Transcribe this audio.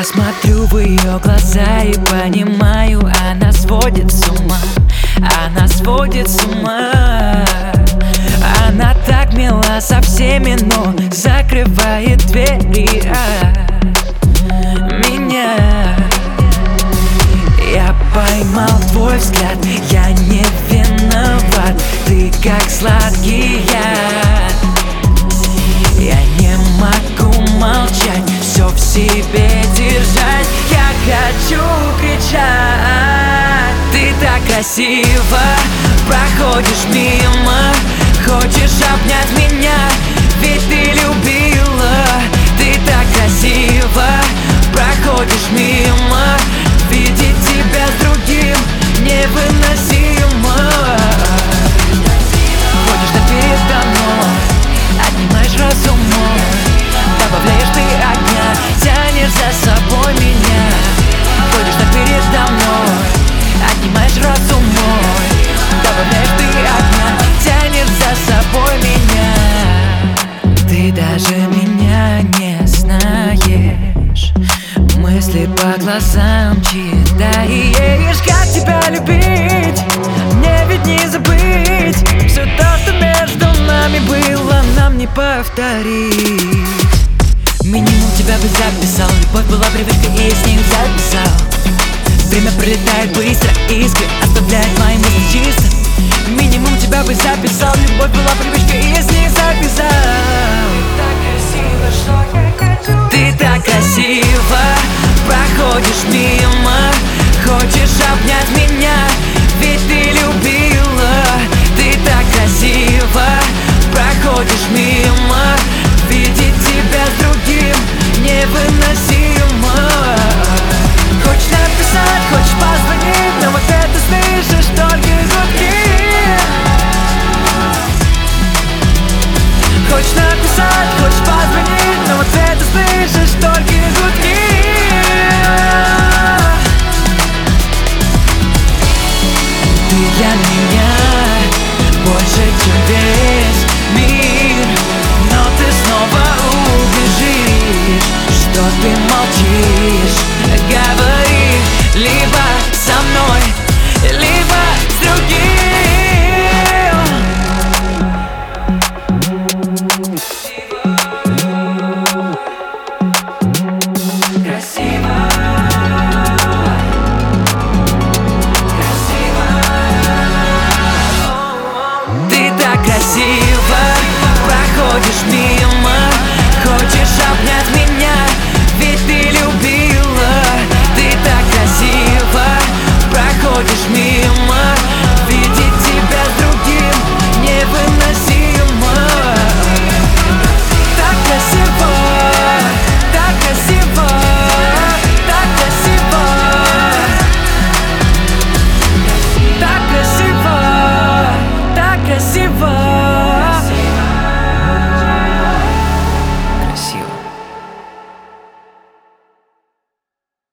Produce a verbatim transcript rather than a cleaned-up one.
Я смотрю в ее глаза и понимаю, она сводит с ума, она сводит с ума. Она так мила со всеми, но закрывает двери от меня. Я поймал твой взгляд, я не виноват, ты как сладкий яд. Я не могу молчать, все в себе держать. Я хочу кричать. Ты так красиво проходишь мимо, хочешь обнять меня, ведь ты любила. Ты так красиво проходишь мимо, видеть тебя с другим невыносимо. Ходишь так передо мной, отнимаешь разум мой, добавляешь ты огня, тянешь за собой меня. Ходишь так передо мной, отнимаешь разум мой, добавляешь ты огня, тянешь за собой меня. Ты даже меня не знаешь, мысли по глазам читаешь. Как тебя любить, мне ведь не забыть. Все то, что между нами было, нам не повторить. Минимум тебя бы записал, любовь была привычкой, и с ней записал. Время пролетает быстро, искры оставляет мои мысли чисто. Минимум тебя бы записал, любовь была привычкой, и с ней записал. Ты так красиво проходишь мимо, хочешь обнять меня, ведь ты любила. Ты так красиво проходишь мимо, видеть тебя с другим невыносимо. Хочешь написать, хочешь позвонить, но вот это слышишь только гудки. Хочешь написать, хочешь позвонить, но вот это слышишь только гудки. Ты для меня больше, чем весь мир, но ты снова убежишь, что ты молчишь. Говори либо со мной,